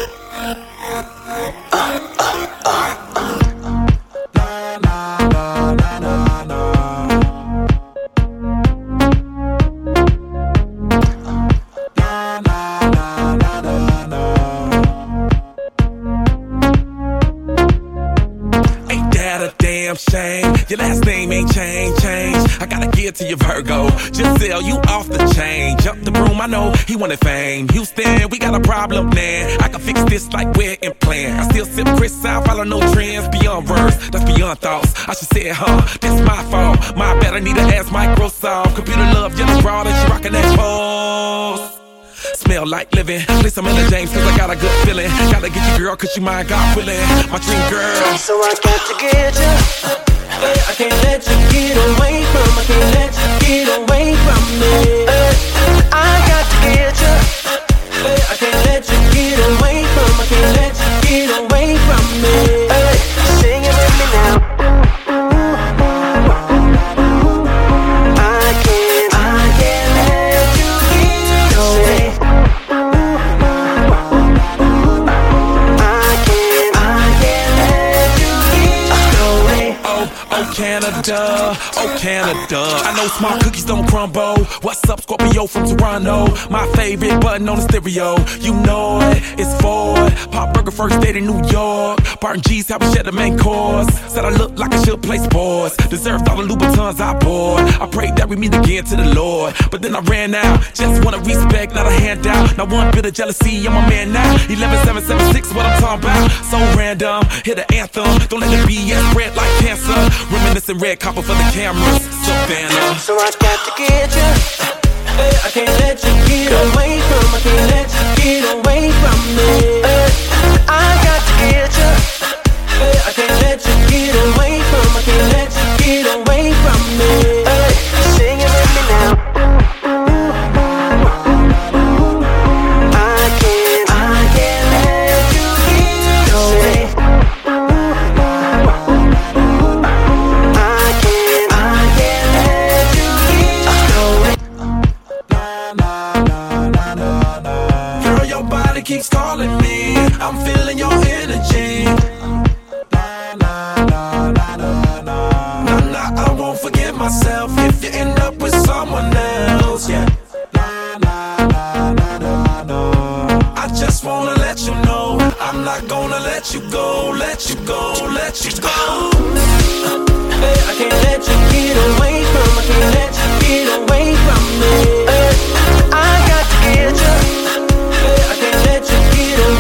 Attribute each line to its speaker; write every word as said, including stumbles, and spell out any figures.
Speaker 1: Shame, your last name ain't changed, change. I gotta get to your Virgo, just sell you off the chain. Jump the broom, I know he wanted fame. Houston, we got a problem, man. I can fix this like we're in plan. I still sip Chris out, follow no trends. Beyond words, that's beyond thoughts. I should say it, huh? That's my fault. My bad, I need to ask Microsoft. Computer love, yellow broad, and she rockin' that pose. Smell like living. Play some Ella James cause I got a good feeling. Gotta get you girl cause you my God willing. My dream girl.
Speaker 2: So I got to get you. Hey, I can't let you get away from. I can't let you get away from me. Hey, I got to get you. Hey, I can't let you get away from. I can't let you get away from me. Hey, sing it with me now. I can't, I can't let you get away.
Speaker 1: Oh Canada, oh Canada. I know small cookies don't crumble. What's up, Scorpio from Toronto? My favorite button on the stereo. You know it, it's Ford. Pop Burger first date in New York. Barton G's how we share the main course. Said I look like I should play sports. Deserved all the Louboutins I bought. I prayed that we meet again to the Lord. But then I ran out. Just wanna respect, not a handout. Not one bit of jealousy, I'm a man now. eleven seven seven six, what I'm talking about. So random, hear the anthem. Don't let the B S spread like cancer. Reminiscing red copper for the cameras, Savannah.
Speaker 2: So I got to get you. Hey, I can't let you get away from. I can't let you get away from me. Hey, I got to get you. Hey, I can't let you get away from. I can't let you get away from me. Hey, sing it with me now. I can't, I can't let you get away.
Speaker 1: Keeps calling me, I'm feeling your energy. Nah, nah, nah, nah, nah, nah. Nah, nah, I won't forgive myself if you end up with someone else, yeah. Nah, nah, nah, nah, nah, nah. I just wanna let you know I'm not gonna let you go, let you go, let you go.
Speaker 2: Hey, I can't let you get away from. I can't let you get away from me. Hey, I got to get you. Hey, I can't let you get away.